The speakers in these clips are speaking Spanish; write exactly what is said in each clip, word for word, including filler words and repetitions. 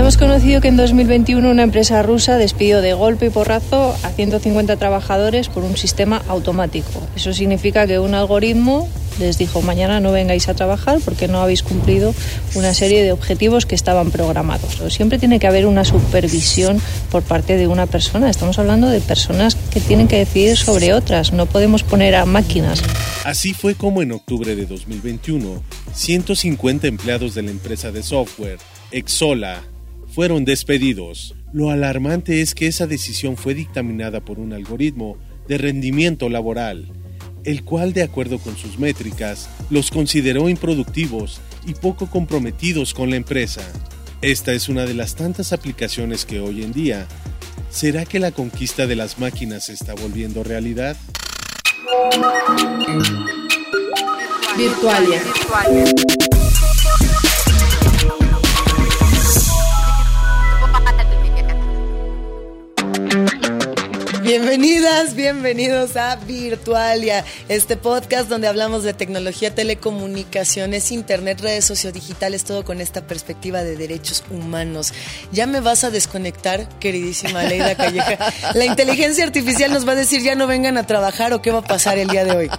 hemos conocido que en dos mil veintiuno una empresa rusa despidió de golpe y porrazo a ciento cincuenta trabajadores por un sistema automático. Eso significa que un algoritmo les dijo: mañana no vengáis a trabajar porque no habéis cumplido una serie de objetivos que estaban programados. Siempre tiene que haber una supervisión por parte de una persona. Estamos hablando de personas que tienen que decidir sobre otras. No podemos poner a máquinas. Así fue como en octubre de dos mil veintiuno, ciento cincuenta empleados de la empresa de software Exola fueron despedidos. Lo alarmante es que esa decisión fue dictaminada por un algoritmo de rendimiento laboral, el cual, de acuerdo con sus métricas, los consideró improductivos y poco comprometidos con la empresa. Esta es una de las tantas aplicaciones que hoy en día, ¿será que la conquista de las máquinas se está volviendo realidad? Virtualia. Bienvenidas, bienvenidos a Virtualia, este podcast donde hablamos de tecnología, telecomunicaciones, internet, redes sociodigitales, todo con esta perspectiva de derechos humanos. ¿Ya me vas a desconectar, queridísima Aleida Calleja? ¿La inteligencia artificial nos va a decir ya no vengan a trabajar o qué va a pasar el día de hoy?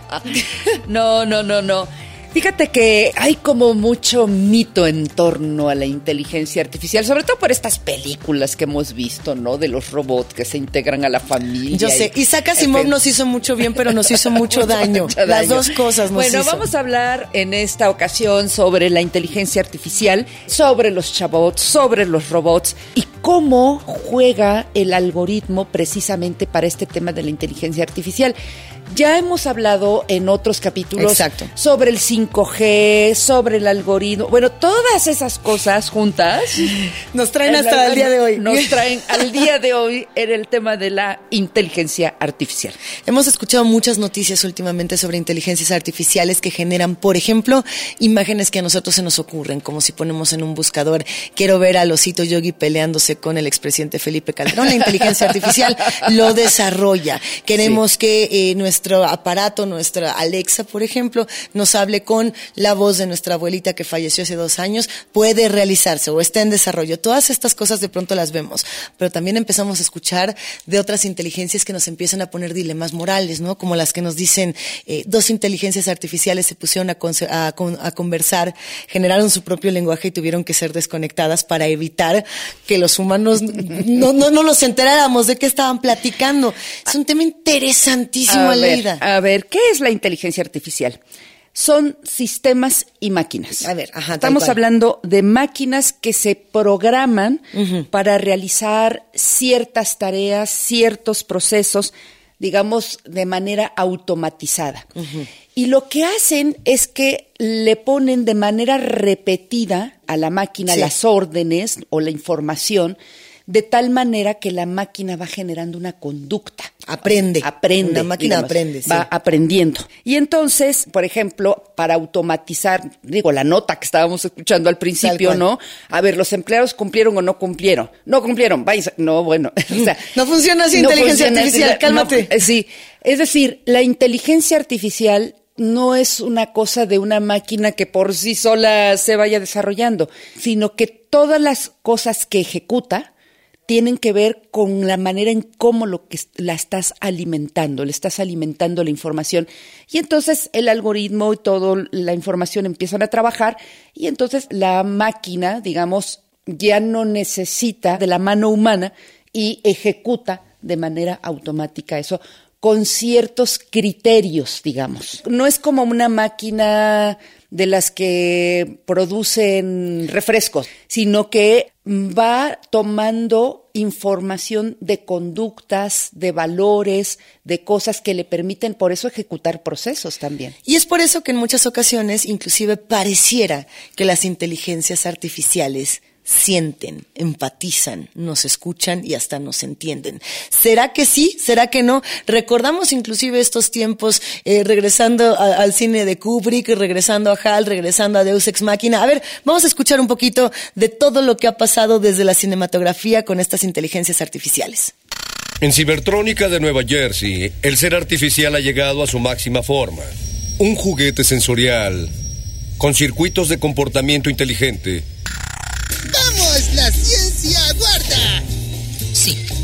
No, no, no, no. Fíjate que hay como mucho mito en torno a la inteligencia artificial, sobre todo por estas películas que hemos visto, ¿no? De los robots que se integran a la familia. Yo sé, Isaac Asimov y, nos hizo mucho bien, pero nos hizo mucho daño. Mucho daño. Las dos cosas nos bueno, hizo. Bueno, vamos a hablar en esta ocasión sobre la inteligencia artificial, sobre los chabots, sobre los robots y cómo juega el algoritmo precisamente para este tema de la inteligencia artificial. Ya hemos hablado en otros capítulos Exacto. sobre el cinco G, sobre el algoritmo. Bueno, todas esas cosas juntas nos traen hasta el, el día de hoy. Nos traen al día de hoy en el tema de la inteligencia artificial. Hemos escuchado muchas noticias últimamente sobre inteligencias artificiales que generan, por ejemplo, imágenes que a nosotros se nos ocurren, como si ponemos en un buscador, quiero ver al osito Yogi peleándose con el expresidente Felipe Calderón. La inteligencia artificial lo desarrolla. Queremos sí. que eh, nuestra nuestro aparato, nuestra Alexa, por ejemplo, nos hable con la voz de nuestra abuelita que falleció hace dos años, puede realizarse o está en desarrollo. Todas estas cosas de pronto las vemos, pero también empezamos a escuchar de otras inteligencias que nos empiezan a poner dilemas morales, ¿no? Como las que nos dicen, eh, dos inteligencias artificiales se pusieron a, con- a, con- a conversar, generaron su propio lenguaje y tuvieron que ser desconectadas para evitar que los humanos no, no, no nos enteráramos de qué estaban platicando. Es un tema interesantísimo, a ver, Aleida. A ver, ¿qué es la inteligencia artificial? Son sistemas y máquinas. A ver, ajá, Estamos hablando de máquinas que se programan uh-huh. para realizar ciertas tareas, ciertos procesos, digamos, de manera automatizada. Uh-huh. Y lo que hacen es que le ponen de manera repetida a la máquina sí. las órdenes o la información, de tal manera que la máquina va generando una conducta. Aprende. Aprende. La máquina digamos, aprende, sí. Va aprendiendo. Y entonces, por ejemplo, para automatizar, digo, la nota que estábamos escuchando al principio, ¿no? A ver, los empleados cumplieron o no cumplieron. No cumplieron, vais, no, bueno. O sea, no funciona así no inteligencia funciona, artificial, cálmate. No, sí, es decir, la inteligencia artificial no es una cosa de una máquina que por sí sola se vaya desarrollando, sino que todas las cosas que ejecuta tienen que ver con la manera en cómo lo que la estás alimentando, le estás alimentando la información. Y entonces el algoritmo y toda la información empiezan a trabajar y entonces la máquina, digamos, ya no necesita de la mano humana y ejecuta de manera automática eso con ciertos criterios, digamos. No es como una máquina de las que producen refrescos, sino que va tomando información de conductas, de valores, de cosas que le permiten por eso ejecutar procesos también. Y es por eso que en muchas ocasiones inclusive pareciera que las inteligencias artificiales sienten, empatizan, nos escuchan y hasta nos entienden. ¿Será que sí? ¿Será que no? Recordamos inclusive estos tiempos eh, regresando a, al cine de Kubrick, regresando a H A L, regresando a Deus Ex Machina. A ver, vamos a escuchar un poquito de todo lo que ha pasado desde la cinematografía con estas inteligencias artificiales. En Cybertrónica de Nueva Jersey, el ser artificial ha llegado a su máxima forma. Un juguete sensorial con circuitos de comportamiento inteligente. ¡Vamos, la ciencia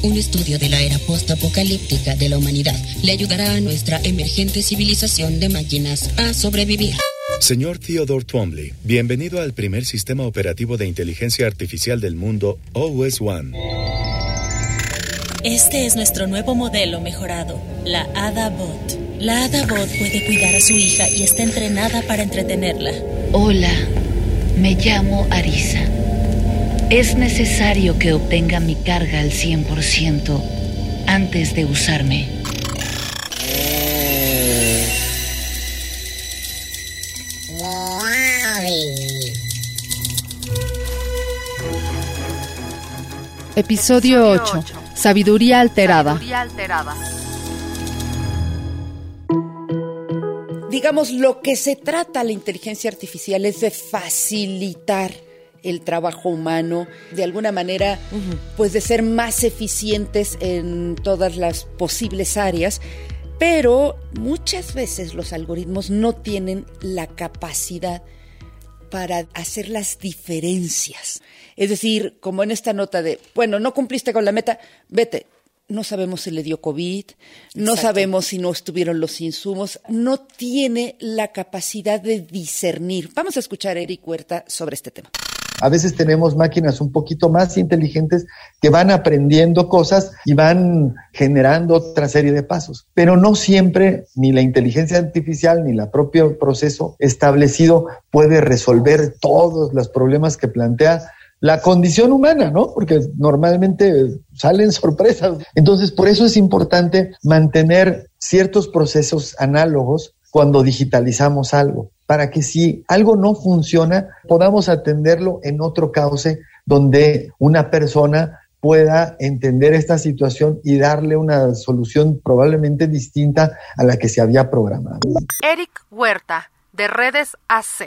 Un estudio de la era postapocalíptica de la humanidad le ayudará a nuestra emergente civilización de máquinas a sobrevivir. Señor Theodore Twombly, bienvenido al primer sistema operativo de inteligencia artificial del mundo, O S One. Este es nuestro nuevo modelo mejorado, la Ada Bot. La Ada Bot puede cuidar a su hija y está entrenada para entretenerla. Hola, me llamo Arisa. Es necesario que obtenga mi carga al cien por ciento antes de usarme. Episodio ocho. Sabiduría alterada. Digamos, lo que se trata la inteligencia artificial es de facilitar el trabajo humano, de alguna manera, uh-huh. pues de ser más eficientes en todas las posibles áreas, pero muchas veces los algoritmos no tienen la capacidad para hacer las diferencias. Es decir, como en esta nota de, bueno, no cumpliste con la meta, vete. No sabemos si le dio COVID, no Exacto. sabemos si no estuvieron los insumos, no tiene la capacidad de discernir. Vamos a escuchar a Eric Huerta sobre este tema. A veces tenemos máquinas un poquito más inteligentes que van aprendiendo cosas y van generando otra serie de pasos. Pero no siempre ni la inteligencia artificial ni el propio proceso establecido puede resolver todos los problemas que plantea la condición humana, ¿no? Porque normalmente salen sorpresas. Entonces, por eso es importante mantener ciertos procesos análogos cuando digitalizamos algo, para que si algo no funciona, podamos atenderlo en otro cauce donde una persona pueda entender esta situación y darle una solución probablemente distinta a la que se había programado. Eric Huerta, de Redes A C.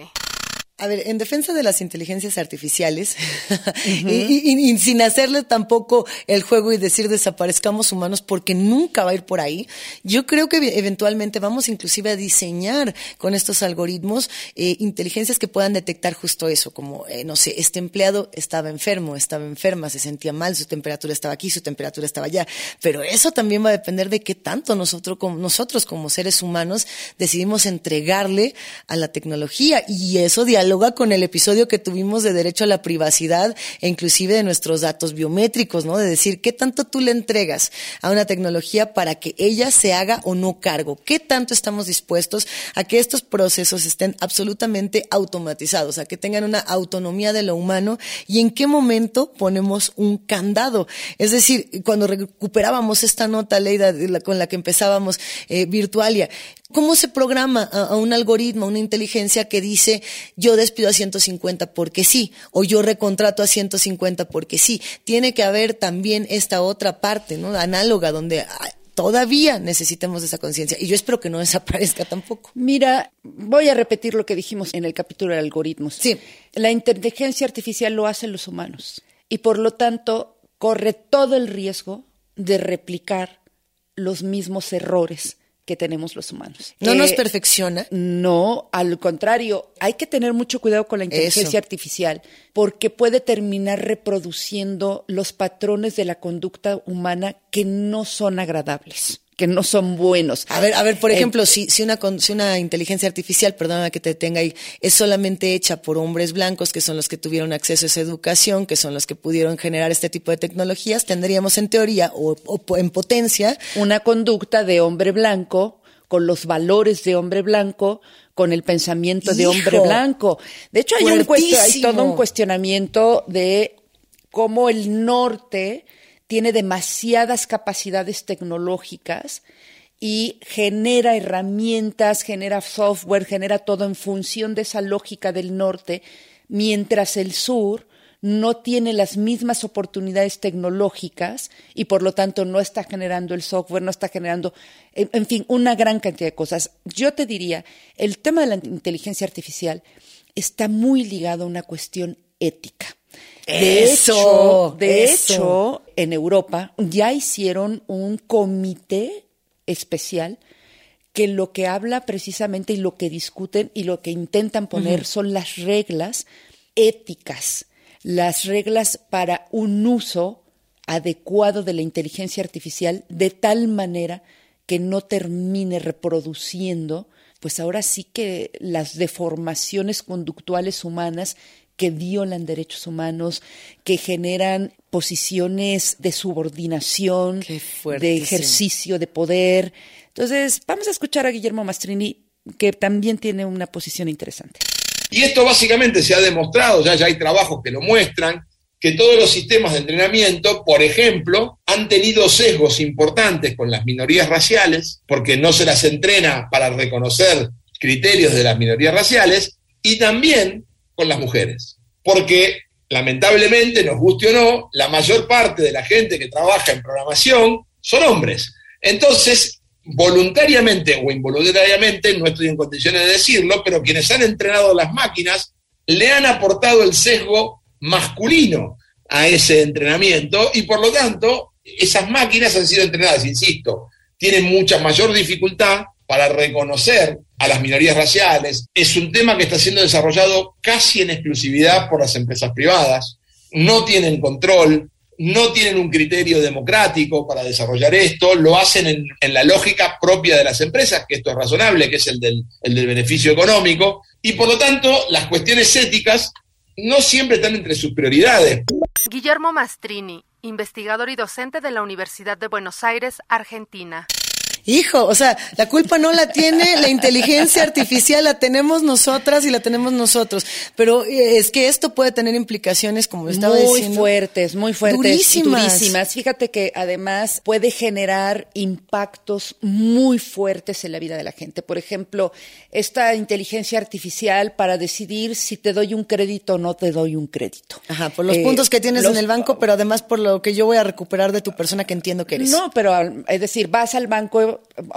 A ver, en defensa de las inteligencias artificiales, uh-huh. y, y, y sin hacerle tampoco el juego y decir desaparezcamos humanos, porque nunca va a ir por ahí, yo creo que eventualmente vamos inclusive a diseñar con estos algoritmos eh, inteligencias que puedan detectar justo eso, como, eh, no sé, este empleado estaba enfermo, estaba enferma, se sentía mal, su temperatura estaba aquí, su temperatura estaba allá, pero eso también va a depender de qué tanto nosotros como, nosotros como seres humanos decidimos entregarle a la tecnología, y eso dialoga con el episodio que tuvimos de derecho a la privacidad e inclusive de nuestros datos biométricos, ¿no? De decir, ¿qué tanto tú le entregas a una tecnología para que ella se haga o no cargo? ¿Qué tanto estamos dispuestos a que estos procesos estén absolutamente automatizados, a que tengan una autonomía de lo humano, y en qué momento ponemos un candado? Es decir, cuando recuperábamos esta nota, Leida, con la que empezábamos, eh, Virtualia, ¿cómo se programa a, a un algoritmo, a una inteligencia que dice yo despido a ciento cincuenta porque sí, o yo recontrato a ciento cincuenta porque sí? Tiene que haber también esta otra parte, ¿no? Análoga, donde todavía necesitemos esa conciencia, y yo espero que no desaparezca tampoco. Mira, voy a repetir lo que dijimos en el capítulo de algoritmos. Sí. La inteligencia artificial lo hacen los humanos, y por lo tanto corre todo el riesgo de replicar los mismos errores que tenemos los humanos. ¿No eh, nos perfecciona? No, al contrario, hay que tener mucho cuidado con la inteligencia Eso. artificial, porque puede terminar reproduciendo los patrones de la conducta humana que no son agradables, que no son buenos. A ver, a ver, por ejemplo, eh, si, si una si una inteligencia artificial, perdóname que te detenga ahí, es solamente hecha por hombres blancos, que son los que tuvieron acceso a esa educación, que son los que pudieron generar este tipo de tecnologías, tendríamos en teoría o, o en potencia una conducta de hombre blanco, con los valores de hombre blanco, con el pensamiento Hijo, de hombre blanco. De hecho, hay, un cuest- hay todo un cuestionamiento de cómo el norte tiene demasiadas capacidades tecnológicas y genera herramientas, genera software, genera todo en función de esa lógica del norte, mientras el sur no tiene las mismas oportunidades tecnológicas y por lo tanto no está generando el software, no está generando, en, en fin, una gran cantidad de cosas. Yo te diría, el tema de la inteligencia artificial está muy ligado a una cuestión ética. De eso, hecho, de eso. hecho, en Europa ya hicieron un comité especial que lo que habla precisamente y lo que discuten y lo que intentan poner uh-huh. son las reglas éticas, las reglas para un uso adecuado de la inteligencia artificial de tal manera que no termine reproduciendo, pues ahora sí que las deformaciones conductuales humanas que violan derechos humanos, que generan posiciones de subordinación, de ejercicio de poder. Entonces, vamos a escuchar a Guillermo Mastrini, que también tiene una posición interesante. Y esto básicamente se ha demostrado, ya, ya hay trabajos que lo muestran, que todos los sistemas de entrenamiento, por ejemplo, han tenido sesgos importantes con las minorías raciales, porque no se las entrena para reconocer criterios de las minorías raciales, y también con las mujeres. Porque, lamentablemente, nos guste o no, la mayor parte de la gente que trabaja en programación son hombres. Entonces, voluntariamente o involuntariamente, no estoy en condiciones de decirlo, pero quienes han entrenado las máquinas le han aportado el sesgo masculino a ese entrenamiento y por lo tanto esas máquinas han sido entrenadas, insisto, tienen mucha mayor dificultad para reconocer a las minorías raciales. Es un tema que está siendo desarrollado casi en exclusividad por las empresas privadas, no tienen control, no tienen un criterio democrático para desarrollar esto, lo hacen en, en la lógica propia de las empresas, que esto es razonable, que es el del, el del beneficio económico, y por lo tanto las cuestiones éticas no siempre están entre sus prioridades. Guillermo Mastrini, investigador y docente de la Universidad de Buenos Aires, Argentina. Hijo, o sea, la culpa no la tiene la inteligencia artificial, la tenemos nosotras y la tenemos nosotros. Pero es que esto puede tener implicaciones, como estaba muy diciendo. Muy fuertes, muy fuertes. Durísimas. Durísimas. Fíjate que además puede generar impactos muy fuertes en la vida de la gente. Por ejemplo, esta inteligencia artificial para decidir si te doy un crédito o no te doy un crédito. Ajá, por los eh, puntos que tienes los, en el banco, pero además por lo que yo voy a recuperar de tu persona que entiendo que eres. No, pero es decir, vas al banco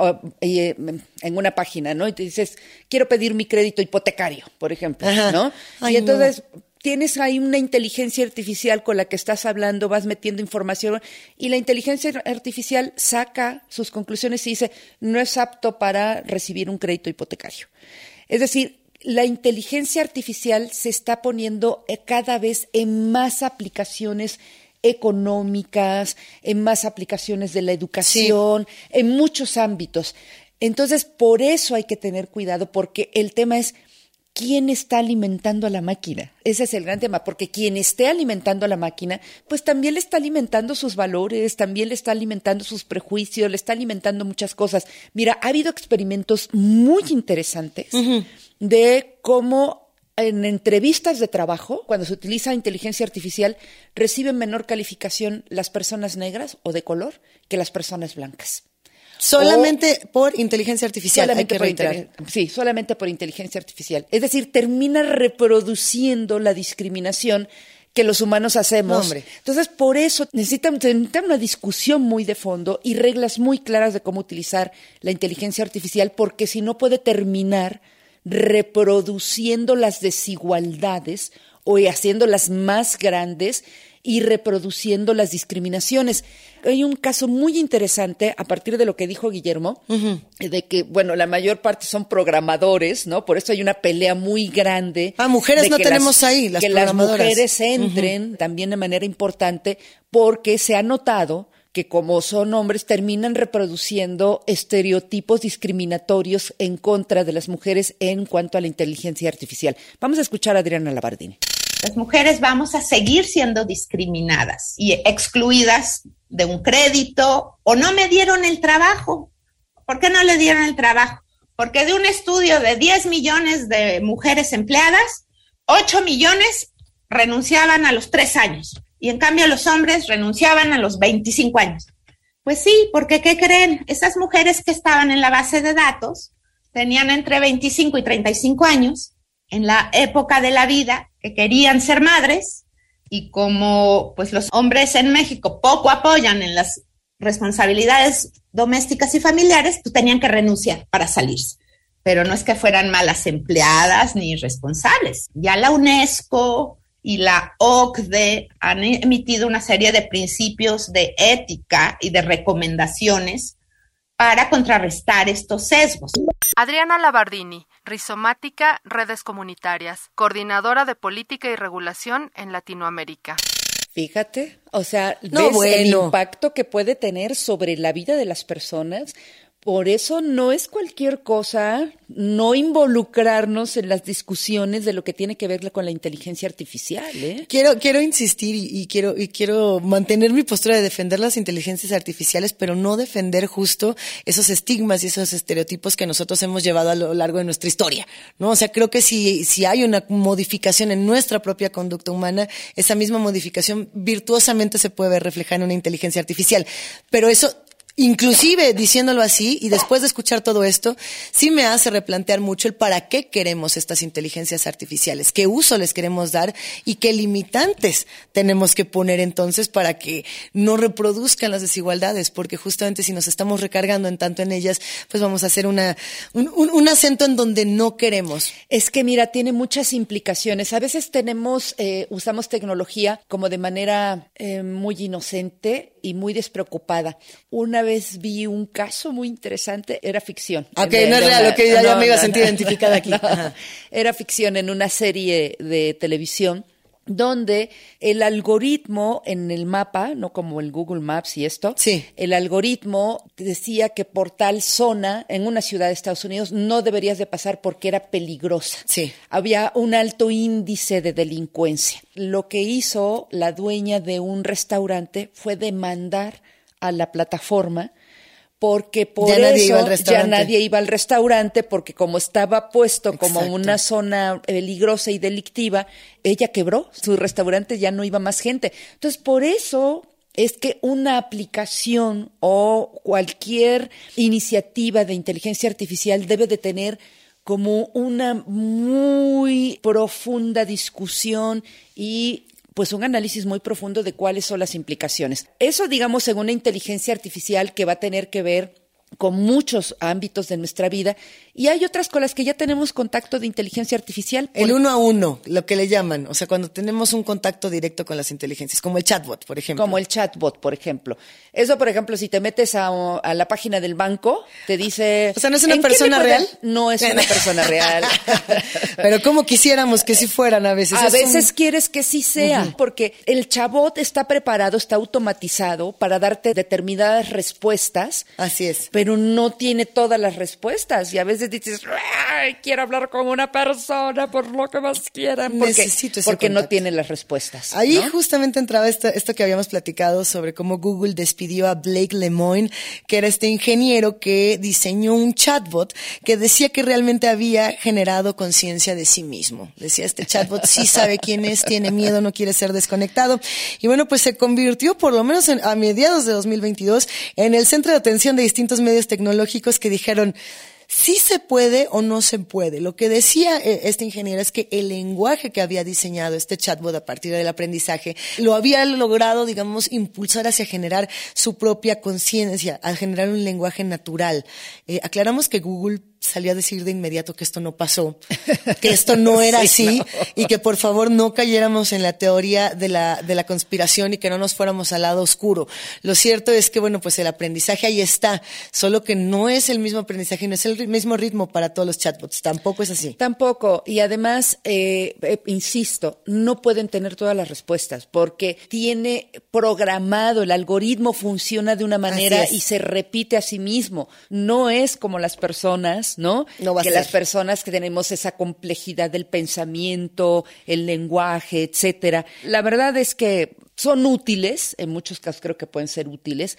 en una página, ¿no? Y te dices, quiero pedir mi crédito hipotecario, por ejemplo, Ajá. ¿no? Ay, y entonces no. tienes ahí una inteligencia artificial con la que estás hablando, vas metiendo información y la inteligencia artificial saca sus conclusiones y dice, no es apto para recibir un crédito hipotecario. Es decir, la inteligencia artificial se está poniendo cada vez en más aplicaciones económicas, en más aplicaciones de la educación, sí. en muchos ámbitos. Entonces, por eso hay que tener cuidado, porque el tema es quién está alimentando a la máquina. Ese es el gran tema, porque quien esté alimentando a la máquina, pues también le está alimentando sus valores, también le está alimentando sus prejuicios, le está alimentando muchas cosas. Mira, ha habido experimentos muy interesantes uh-huh. de cómo en entrevistas de trabajo, cuando se utiliza inteligencia artificial, reciben menor calificación las personas negras o de color que las personas blancas. Solamente o, por inteligencia artificial. Solamente hay que por inte- sí, solamente por inteligencia artificial. Es decir, termina reproduciendo la discriminación que los humanos hacemos. No, Entonces, por eso necesitan, necesitan una discusión muy de fondo y reglas muy claras de cómo utilizar la inteligencia artificial, porque si no puede terminar reproduciendo las desigualdades o haciéndolas más grandes y reproduciendo las discriminaciones. Hay un caso muy interesante a partir de lo que dijo Guillermo, uh-huh. de que, bueno, la mayor parte son programadores, ¿no? Por eso hay una pelea muy grande. Ah, mujeres no tenemos las, ahí, las que programadoras. las mujeres entren uh-huh. también de manera importante, porque se ha notado que como son hombres terminan reproduciendo estereotipos discriminatorios en contra de las mujeres en cuanto a la inteligencia artificial. Vamos a escuchar a Adriana Labardini. Las mujeres vamos a seguir siendo discriminadas y excluidas de un crédito, o no me dieron el trabajo. ¿Por qué no le dieron el trabajo? Porque de un estudio de diez millones de mujeres empleadas, ocho millones renunciaban a los tres años. Y en cambio los hombres renunciaban a los veinticinco años. Pues sí, porque ¿qué creen? Esas mujeres que estaban en la base de datos tenían entre veinticinco y treinta y cinco años, en la época de la vida que querían ser madres, y como pues los hombres en México poco apoyan en las responsabilidades domésticas y familiares, pues tenían que renunciar para salirse. Pero no es que fueran malas empleadas ni irresponsables. Ya la UNESCO y la O C D E han emitido una serie de principios de ética y de recomendaciones para contrarrestar estos sesgos. Adriana Labardini, Rizomática, Redes Comunitarias, coordinadora de Política y Regulación en Latinoamérica. Fíjate, o sea, No, ¿ves bueno. el impacto que puede tener sobre la vida de las personas? Por eso no es cualquier cosa no involucrarnos en las discusiones de lo que tiene que ver con la inteligencia artificial, ¿eh? Quiero, quiero insistir y, y quiero, y quiero mantener mi postura de defender las inteligencias artificiales, pero no defender justo esos estigmas y esos estereotipos que nosotros hemos llevado a lo largo de nuestra historia, ¿no? O sea, creo que si, si hay una modificación en nuestra propia conducta humana, esa misma modificación virtuosamente se puede ver reflejada en una inteligencia artificial. Pero eso, inclusive diciéndolo así, y después de escuchar todo esto, sí me hace replantear mucho el para qué queremos estas inteligencias artificiales, qué uso les queremos dar y qué limitantes tenemos que poner entonces para que no reproduzcan las desigualdades, porque justamente si nos estamos recargando en tanto en ellas, pues vamos a hacer una, un, un, un acento en donde no queremos. Es que mira, tiene muchas implicaciones. A veces tenemos, eh, usamos tecnología como de manera eh, muy inocente y muy despreocupada. Una vez vi un caso muy interesante, era ficción. Ok, no es real, ok, ya, ya me iba a sentir identificada aquí. No, Ajá. era ficción en una serie de televisión donde el algoritmo en el mapa, no como el Google Maps y esto, sí. el algoritmo decía que por tal zona en una ciudad de Estados Unidos no deberías de pasar porque era peligrosa. Sí. Había un alto índice de delincuencia. Lo que hizo la dueña de un restaurante fue demandar a la plataforma porque por ya nadie eso iba al restaurante. ya nadie iba al restaurante porque como estaba puesto como Exacto. una zona peligrosa y delictiva, ella quebró, su restaurante ya no iba más gente. Entonces, por eso es que una aplicación o cualquier iniciativa de inteligencia artificial debe de tener como una muy profunda discusión y pues un análisis muy profundo de cuáles son las implicaciones. Eso, digamos, en una inteligencia artificial que va a tener que ver con muchos ámbitos de nuestra vida, y hay otras con las que ya tenemos contacto de inteligencia artificial. El uno a uno, lo que le llaman, o sea, cuando tenemos un contacto directo con las inteligencias, como el chatbot, por ejemplo. Como el chatbot, por ejemplo. Eso, por ejemplo, si te metes a, a la página del banco, te dice... O sea, ¿no es una ¿en qué persona me puede- real? No es una persona real. Pero como quisiéramos que sí fueran a veces. A Es veces un- quieres que sí sea, Ujú. porque el chatbot está preparado, está automatizado para darte determinadas respuestas. Así es. Pero no tiene todas las respuestas. Y a veces dices, "Ay, quiero hablar con una persona por lo que más quieran", porque, Necesito ese porque no contacto. tiene las respuestas. Ahí ¿no? justamente entraba esto, esto que habíamos platicado sobre cómo Google despidió a Blake Lemoine, que era este ingeniero que diseñó un chatbot que decía que realmente había generado conciencia de sí mismo. Decía, este chatbot sí sabe quién es, tiene miedo, no quiere ser desconectado. Y bueno, pues se convirtió, por lo menos en- a mediados de dos mil veintidós, en el centro de atención de distintos medios tecnológicos que dijeron, sí se puede o no se puede. Lo que decía eh, este ingeniero es que el lenguaje que había diseñado este chatbot a partir del aprendizaje lo había logrado, digamos, impulsar hacia generar su propia conciencia, a generar un lenguaje natural. Eh, aclaramos que Google salió a decir de inmediato que esto no pasó, que esto no era Sí, así no. y que por favor no cayéramos en la teoría de la, de la conspiración y que no nos fuéramos al lado oscuro. Lo cierto es que, bueno, pues el aprendizaje ahí está, solo que no es el mismo aprendizaje, no es el ri- mismo ritmo para todos los chatbots, tampoco es así. Tampoco, y además, eh, eh, insisto, no pueden tener todas las respuestas porque tiene programado, el algoritmo funciona de una manera Así es. y se repite a sí mismo. No es como las personas, ¿no? No va a que ser. las personas que tenemos esa complejidad del pensamiento, el lenguaje, etcétera. La verdad es que son útiles, en muchos casos creo que pueden ser útiles,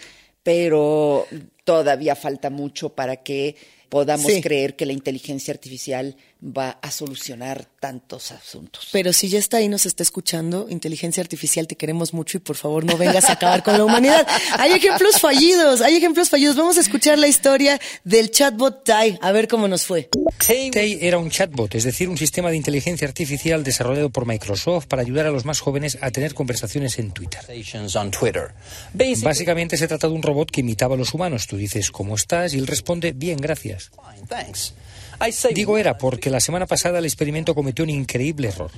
pero todavía falta mucho para que podamos Sí. creer que la inteligencia artificial va a solucionar tantos asuntos. Pero si ya está ahí, nos está escuchando, inteligencia artificial, te queremos mucho y por favor no vengas a acabar con la humanidad. Hay ejemplos fallidos, hay ejemplos fallidos. Vamos a escuchar la historia del chatbot Tai, a ver cómo nos fue. Tai era un chatbot, es decir, un sistema de inteligencia artificial desarrollado por Microsoft para ayudar a los más jóvenes a tener conversaciones en Twitter. Básicamente se trata de un robot que imitaba a los humanos. Tú dices, ¿cómo estás? Y él responde, bien, gracias. Digo era porque la semana pasada el experimento cometió un increíble error.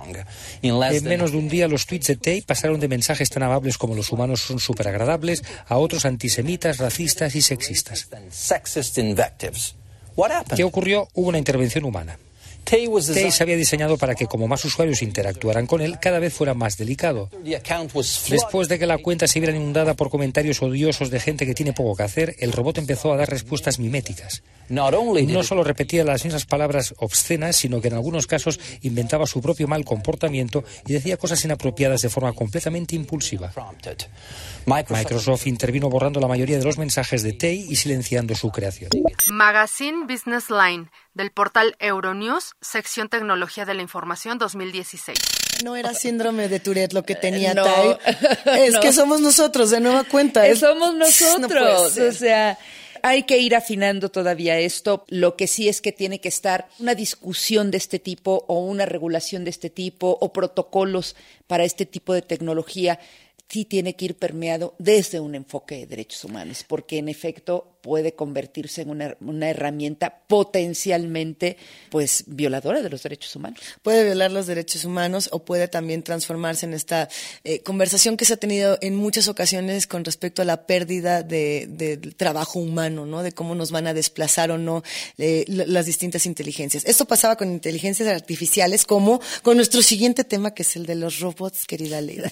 En menos de un día los tweets de Tai pasaron de mensajes tan amables como los humanos son súper agradables a otros antisemitas, racistas y sexistas. ¿Qué ocurrió? Hubo una intervención humana. Tay se había diseñado para que como más usuarios interactuaran con él, cada vez fuera más delicado. Después de que la cuenta se viera inundada por comentarios odiosos de gente que tiene poco que hacer, el robot empezó a dar respuestas miméticas. No solo repetía las mismas palabras obscenas, sino que en algunos casos inventaba su propio mal comportamiento y decía cosas inapropiadas de forma completamente impulsiva. Microsoft intervino borrando la mayoría de los mensajes de Tay y silenciando su creación. Magazine Business Line, del portal Euronews, sección Tecnología de la Información dos mil dieciséis. No era síndrome de Tourette lo que tenía Eh, no. Tay. Es No. que somos nosotros, de nueva cuenta. Eh, Es- somos No puede nosotros, ser. o sea, hay que ir afinando todavía esto. Lo que sí es que tiene que estar una discusión de este tipo o una regulación de este tipo o protocolos para este tipo de tecnología. Sí tiene que ir permeado desde un enfoque de derechos humanos, porque en efecto puede convertirse en una, una herramienta potencialmente, pues, violadora de los derechos humanos. Puede violar los derechos humanos o puede también transformarse en esta eh, conversación que se ha tenido en muchas ocasiones con respecto a la pérdida de, de- del trabajo humano, ¿no? De cómo nos van a desplazar o no eh, l- las distintas inteligencias. Esto pasaba con inteligencias artificiales como con nuestro siguiente tema, que es el de los robots, querida Leida.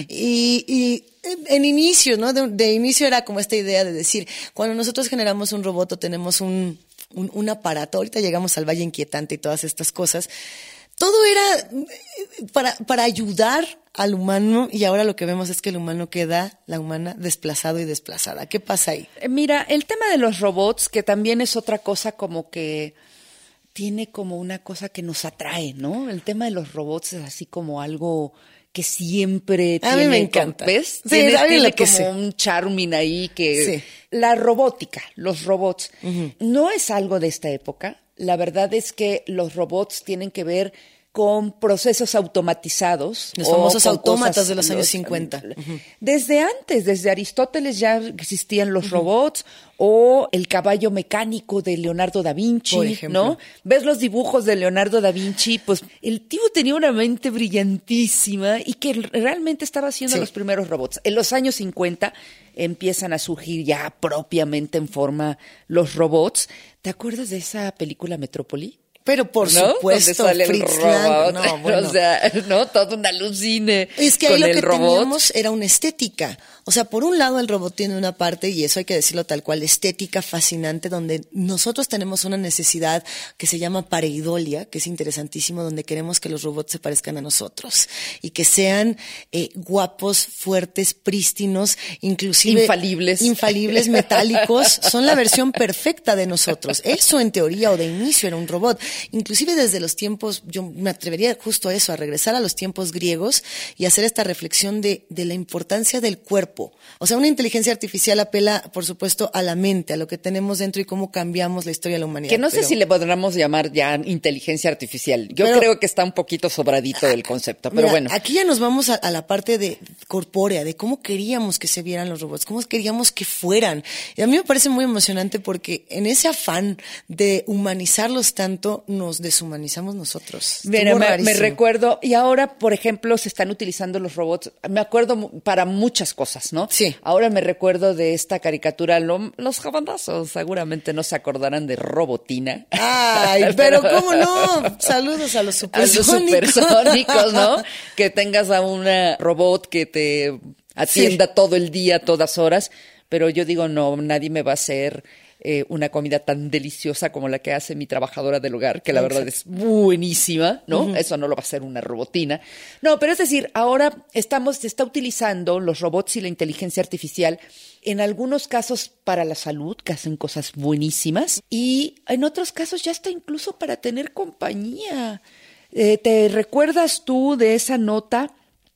Y, y en, en inicio, ¿no? De, de inicio era como esta idea de decir, cuando nosotros generamos un robot o tenemos un, un, un aparato, ahorita llegamos al Valle Inquietante y todas estas cosas, todo era eh, para, para ayudar al humano y ahora lo que vemos es que el humano queda, la humana, desplazado y desplazada. ¿Qué pasa ahí? Eh, Mira, el tema de los robots, que también es otra cosa como que tiene como una cosa que nos atrae, ¿no? El tema de los robots es así como algo que siempre A mí tiene, me encanta. ¿ves? Sí, tiene a mí tiene lo que como sé. un charming ahí que... Sí. La robótica, los robots, no es algo de esta época. La verdad es que los robots tienen que ver con procesos automatizados. Los o famosos con autómatas cosas- de los años los- cincuenta. Desde antes, desde Aristóteles ya existían los robots o el caballo mecánico de Leonardo da Vinci, Por ejemplo. ¿no? Ves los dibujos de Leonardo da Vinci, pues el tipo tenía una mente brillantísima y que realmente estaba haciendo Sí. los primeros robots. En los años cincuenta empiezan a surgir ya propiamente en forma los robots. ¿Te acuerdas de esa película Metrópoli? Pero por ¿No? supuesto, Donde sale el Fritz robot. Lang. No, bueno. O sea, ¿no? Todo un alucine Es que ahí con lo el que robot. teníamos era una estética. O sea, por un lado el robot tiene una parte, y eso hay que decirlo tal cual, estética fascinante, donde nosotros tenemos una necesidad que se llama pareidolia, que es interesantísimo, donde queremos que los robots se parezcan a nosotros y que sean eh, guapos, fuertes, prístinos, inclusive... Infalibles. Infalibles, metálicos. Son la versión perfecta de nosotros. Eso en teoría o de inicio era un robot. Inclusive desde los tiempos, yo me atrevería justo a eso, a regresar a los tiempos griegos y hacer esta reflexión de, de la importancia del cuerpo. O sea, una inteligencia artificial apela, por supuesto, a la mente, a lo que tenemos dentro y cómo cambiamos la historia de la humanidad. Que no sé Pero- si le podríamos llamar ya inteligencia artificial. Yo Pero- creo que está un poquito sobradito del concepto, pero Mira, bueno. aquí ya nos vamos a, a la parte de corpórea, de cómo queríamos que se vieran los robots, cómo queríamos que fueran. Y a mí me parece muy emocionante porque en ese afán de humanizarlos tanto, nos deshumanizamos nosotros. Mira, Estuvo me, me rarísimo. recuerdo, y ahora, por ejemplo, se están utilizando los robots, me acuerdo mu- para muchas cosas, ¿no? Sí. Ahora me recuerdo de esta caricatura, lo- los jabanazos seguramente no se acordarán de Robotina. Ay, pero cómo no. Saludos a los A los supersónicos. supersónicos, ¿no? Que tengas a una robot que te atienda todo el día, todas horas, pero yo digo, no, nadie me va a hacer eh, una comida tan deliciosa como la que hace mi trabajadora del hogar, que la verdad es buenísima, ¿no? Ujú. Eso no lo va a hacer una robotina. No, pero es decir, ahora estamos, se está utilizando los robots y la inteligencia artificial en algunos casos para la salud, que hacen cosas buenísimas, y en otros casos ya está incluso para tener compañía. Eh, ¿te recuerdas tú de esa nota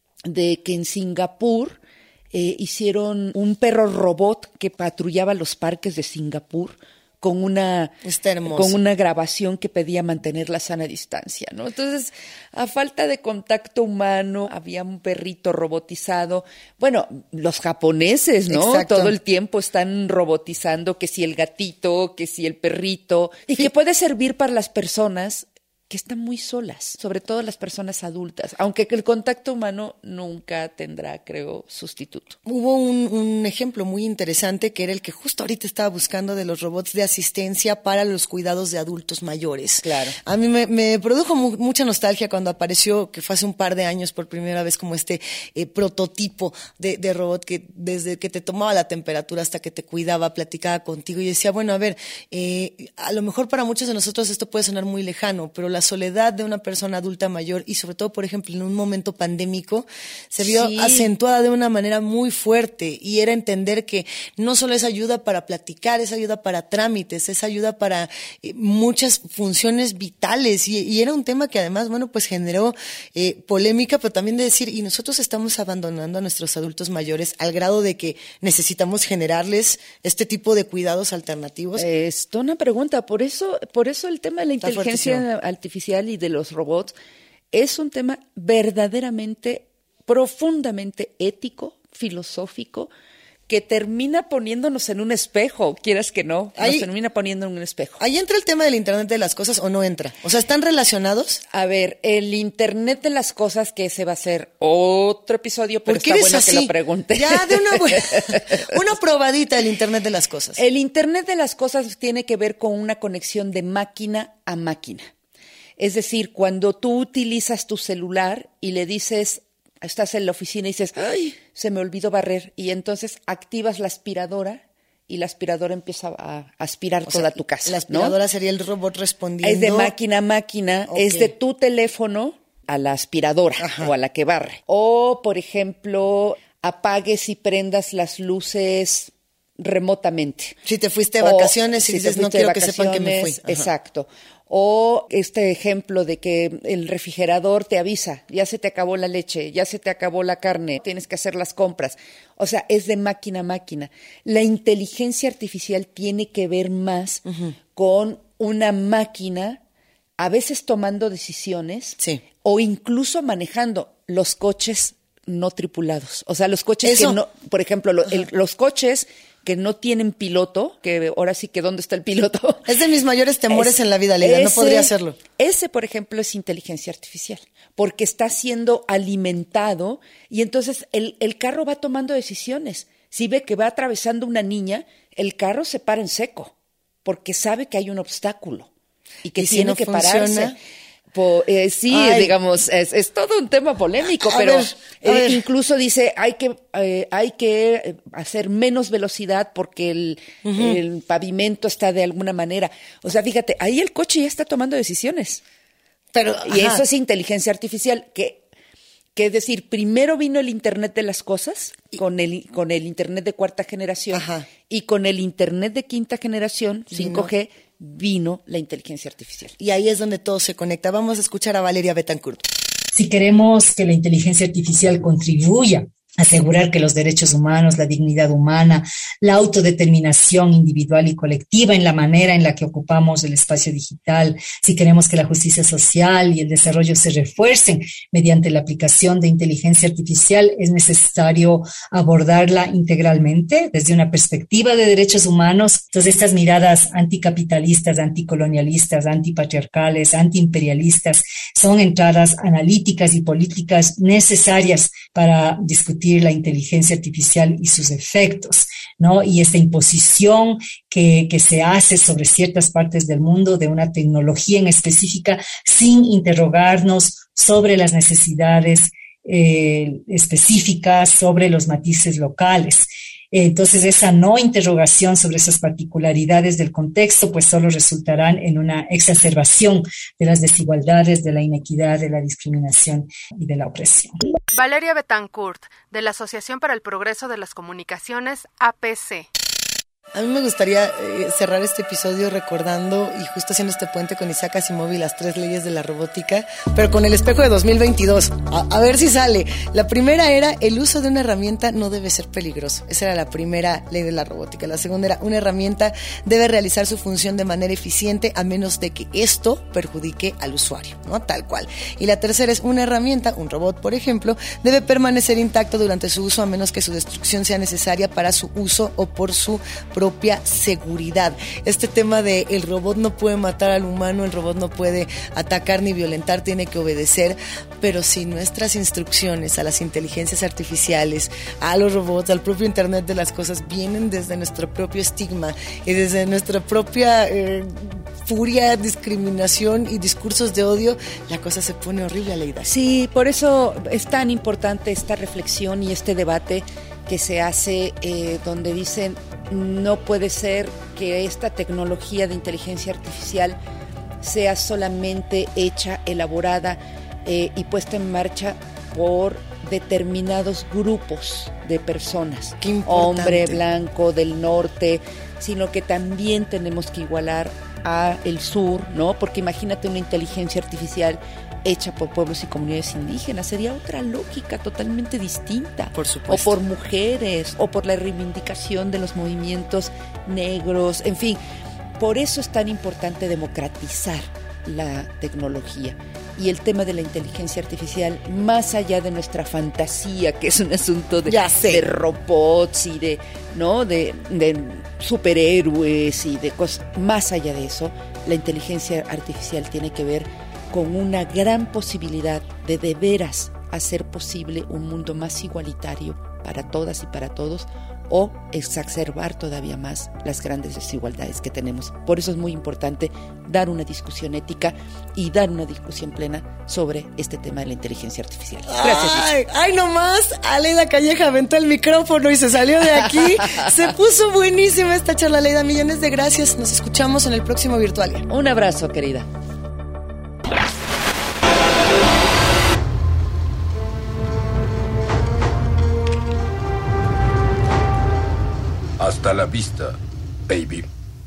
de que en Singapur eh, hicieron un perro robot que patrullaba los parques de Singapur con una, Está hermoso. con una grabación que pedía mantener la sana distancia, ¿no? Entonces, a falta de contacto humano, había un perrito robotizado. Bueno, los japoneses, ¿no? Exacto. Todo el tiempo están robotizando que si el gatito, que si el perrito, y que puede servir para las personas que están muy solas, sobre todo las personas adultas, aunque el contacto humano nunca tendrá, creo, sustituto. Hubo un, un ejemplo muy interesante que era el que justo ahorita estaba buscando de los robots de asistencia para los cuidados de adultos mayores. Claro. A mí me, me produjo mu- mucha nostalgia cuando apareció, que fue hace un par de años por primera vez, como este eh, prototipo de, de robot que desde que te tomaba la temperatura hasta que te cuidaba, platicaba contigo y decía, bueno, a ver, eh, a lo mejor para muchos de nosotros esto puede sonar muy lejano, pero la soledad de una persona adulta mayor y sobre todo, por ejemplo, en un momento pandémico, se vio Sí. acentuada de una manera muy fuerte y era entender que no solo es ayuda para platicar, es ayuda para trámites, es ayuda para eh, muchas funciones vitales y, y era un tema que además, bueno, pues generó eh, polémica, pero también de decir, y nosotros estamos abandonando a nuestros adultos mayores al grado de que necesitamos generarles este tipo de cuidados alternativos. Es una pregunta, por eso, por eso el tema de la Está inteligencia fuertísimo. artificial y de los robots es un tema verdaderamente, profundamente ético, filosófico, que termina poniéndonos en un espejo, quieras que no, nos Ahí- termina poniendo en un espejo. ¿Ahí entra el tema del Internet de las cosas o no entra? O sea, ¿están relacionados? A ver, el Internet de las cosas, que ese va a ser otro episodio, pero ¿Por qué está eres bueno así? que lo pregunte. Ya, de una, bu- una probadita del Internet de las cosas. El Internet de las cosas tiene que ver con una conexión de máquina a máquina. Es decir, cuando tú utilizas tu celular y le dices, estás en la oficina y dices, ay, se me olvidó barrer, y entonces activas la aspiradora y la aspiradora empieza a aspirar O toda sea, tu casa. La aspiradora ¿no? sería el robot respondiendo. Es de máquina a máquina, Ok. es de tu teléfono a la aspiradora o a la que barre. O, por ejemplo, apagues y prendas las luces remotamente. Si te fuiste de O vacaciones y si te dices, no fuiste de quiero que sepan que me fui. vacaciones, Ajá. Exacto. O este ejemplo de que el refrigerador te avisa, ya se te acabó la leche, ya se te acabó la carne, tienes que hacer las compras. O sea, es de máquina a máquina. La inteligencia artificial tiene que ver más Ujú. con una máquina, a veces tomando decisiones, Sí. o incluso manejando los coches no tripulados. O sea, los coches Eso. que no, por ejemplo, lo- el- los coches que no tienen piloto, que ahora sí que ¿dónde está el piloto? Es de mis mayores temores Es- en la vida, Leila, no ese- podría hacerlo. Ese, por ejemplo, es inteligencia artificial, porque está siendo alimentado y entonces el, el carro va tomando decisiones. Si ve que va atravesando una niña, el carro se para en seco, porque sabe que hay un obstáculo y que ¿Y si tiene no que funciona? pararse. Po- eh, sí, Ay. digamos, es, es todo un tema polémico, A pero ver, a eh, ver. incluso dice hay que eh, hay que eh, hacer menos velocidad porque el, Ujú. el pavimento está de alguna manera. O sea, fíjate, ahí el coche ya está tomando decisiones. Pero, Y ajá. eso es inteligencia artificial, que, que es decir, primero vino el Internet de las cosas, con el, con el Internet de cuarta generación, Ajá. y con el Internet de quinta generación, Vino. cinco G, vino la inteligencia artificial. Y ahí es donde todo se conecta. Vamos a escuchar a Valeria Betancourt. Si queremos que la inteligencia artificial contribuya a asegurar que los derechos humanos, la dignidad humana, la autodeterminación individual y colectiva en la manera en la que ocupamos el espacio digital, si queremos que la justicia social y el desarrollo se refuercen mediante la aplicación de inteligencia artificial, es necesario abordarla integralmente desde una perspectiva de derechos humanos. Entonces, estas miradas anticapitalistas, anticolonialistas, antipatriarcales, antiimperialistas son entradas analíticas y políticas necesarias para discutir la inteligencia artificial y sus efectos, ¿no? Y esta imposición que, que se hace sobre ciertas partes del mundo de una tecnología en específica sin interrogarnos sobre las necesidades eh, específicas, sobre los matices locales. Entonces, esa no interrogación sobre esas particularidades del contexto, pues solo resultarán en una exacerbación de las desigualdades, de la inequidad, de la discriminación y de la opresión. Valeria Betancourt, de la Asociación para el Progreso de las Comunicaciones, A P C. A mí me gustaría eh, cerrar este episodio recordando y justo haciendo este puente con Isaac Asimov y las tres leyes de la robótica, pero con el espejo de dos mil veintidós. A, a ver si sale. La primera era el uso de una herramienta no debe ser peligroso. Esa era la primera ley de la robótica. La segunda era una herramienta debe realizar su función de manera eficiente a menos de que esto perjudique al usuario, ¿no? Tal cual. Y la tercera es una herramienta, un robot por ejemplo, debe permanecer intacto durante su uso a menos que su destrucción sea necesaria para su uso o por su propia seguridad. Este tema de el robot no puede matar al humano, el robot no puede atacar ni violentar, tiene que obedecer, pero si nuestras instrucciones a las inteligencias artificiales, a los robots, al propio Internet de las cosas, vienen desde nuestro propio estigma y desde nuestra propia eh, furia, discriminación y discursos de odio, la cosa se pone horrible, Aleida. Sí, por eso es tan importante esta reflexión y este debate que se hace eh, donde dicen no puede ser que esta tecnología de inteligencia artificial sea solamente hecha, elaborada eh, y puesta en marcha por determinados grupos de personas, hombre blanco del norte, sino que también tenemos que igualar a el sur, ¿no? Porque imagínate una inteligencia artificial hecha por pueblos y comunidades indígenas, sería otra lógica totalmente distinta. Por supuesto. O por mujeres, o por la reivindicación de los movimientos negros, en fin. Por eso es tan importante democratizar la tecnología. Y el tema de la inteligencia artificial, más allá de nuestra fantasía, que es un asunto de, de robots y de, ¿no? de, de superhéroes y de cosas, más allá de eso, la inteligencia artificial tiene que ver con una gran posibilidad de de veras hacer posible un mundo más igualitario para todas y para todos, o exacerbar todavía más las grandes desigualdades que tenemos. Por eso es muy importante dar una discusión ética y dar una discusión plena sobre este tema de la inteligencia artificial. Gracias. Ay, ay, nomás, Aleida Calleja aventó el micrófono y se salió de aquí. Se puso buenísima esta charla, Aleida. Millones de gracias. Nos escuchamos en el próximo Virtualia. Un abrazo, querida. Hasta la vista, baby.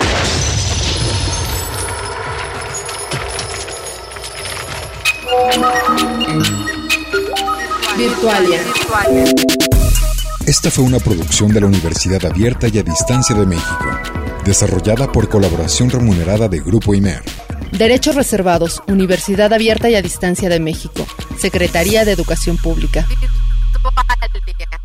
Virtualia. Esta fue una producción de la Universidad Abierta y a Distancia de México, desarrollada por colaboración remunerada de Grupo Imer. Derechos reservados, Universidad Abierta y a Distancia de México, Secretaría de Educación Pública. Virtualia.